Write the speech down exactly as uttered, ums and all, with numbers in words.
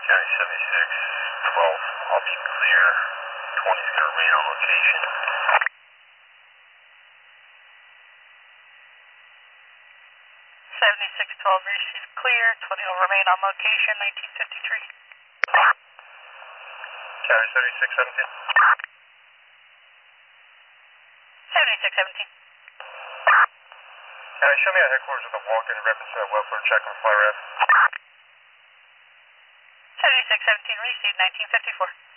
County seventy-six twelve, I'll be clear. twenty is going to remain on location. seventy-six twelve, receive clear. twenty will remain on location, nineteen fifty-three. County seventy-six seventeen. seventy-six seventeen. County, show me at headquarters with a walk-in reference to that welfare check on fly ref. seventy-six seventeen, receive nineteen fifty-four.